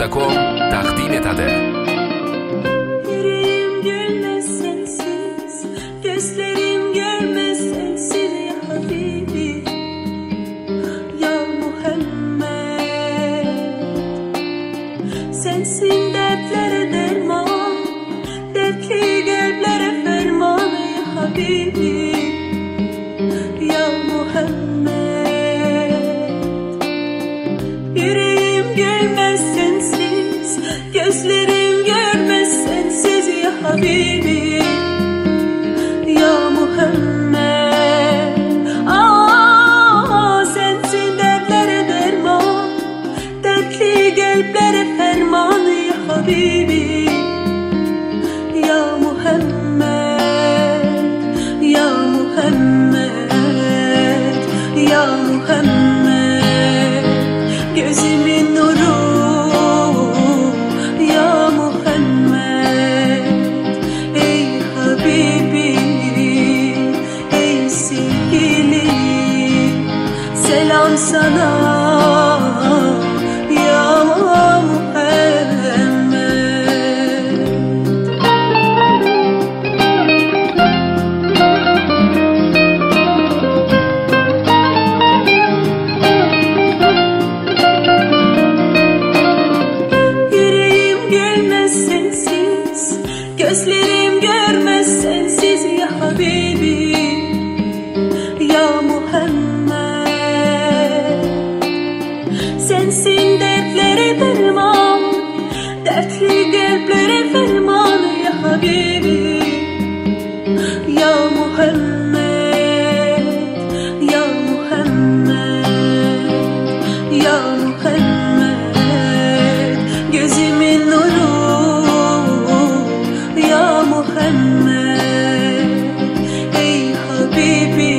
Mediaset.com takdim etadi. Yüreğim gülmez sensiz, gözlerim görmez sensiz ya Habibi, ya Muhammed. Sensin dertlere derman, dertli kalplere ferman ya Habibi, ya Muhammed. Yüreğim gülmez sensiz, gözlerim görmez sensiz ya Habibi, ya Muhammed. Sensin dertlere derman, dertli kalplere ferman ya Habibi, ya Muhammed, ya Muhammed, ya Muhammed. Gözümün nuru ya Muhammed. Ey Habibi, ey sevgilim, selam sana ya Muhammed. Gözlerim görmez sensiz ya Habibi, ya Muhammed. Sensin dertlere derman, dertli kalplere ferman ya Habibi, ya Muhammed, ya Muhammed, ya Muhammed. Gözümün nuru ya Muhammed. Ey Habibi,